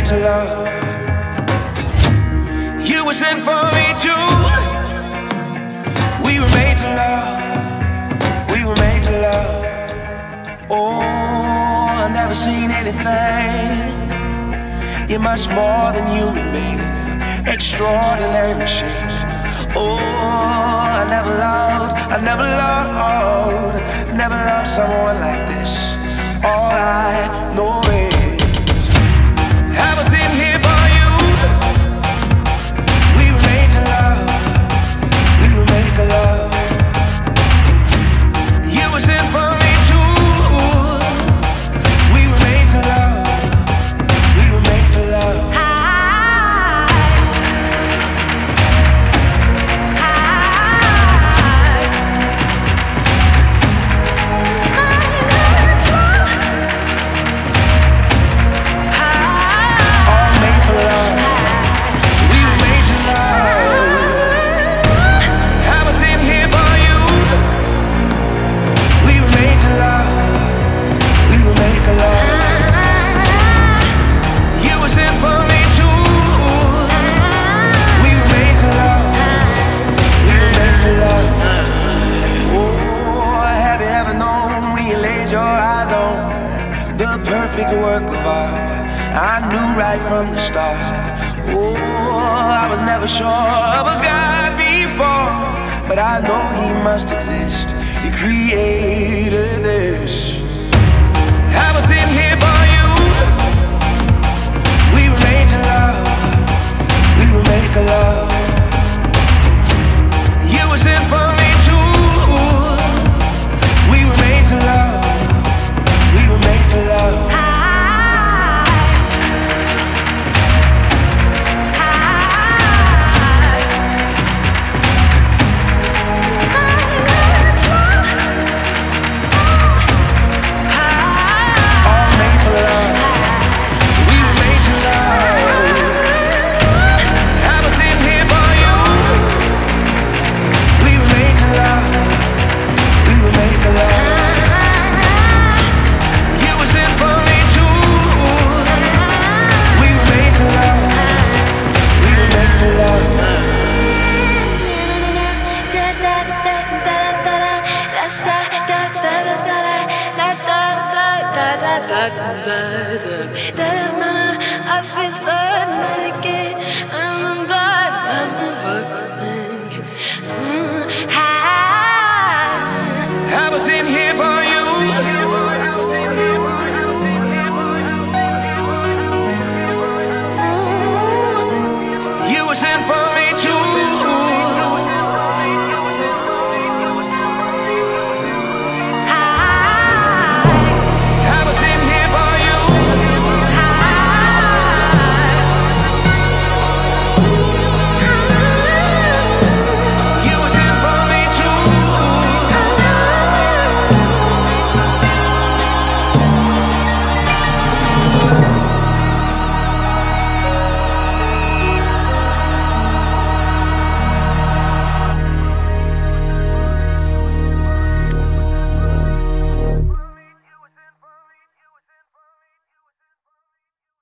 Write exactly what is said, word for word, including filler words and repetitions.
to love. You were sent for me too. We were made to love. We were made to love. Oh, I've never seen anything. You're much more than human being, extraordinary machine. Oh, I never loved, I never loved, never loved someone like this. All I know is I was in here for you. We were made to love. We were made to love. You were sent for me too. We were made to love. We were made to love. Perfect work of art, I knew right from the start. Oh, I was never sure of a God before, but I know He must exist. He created this.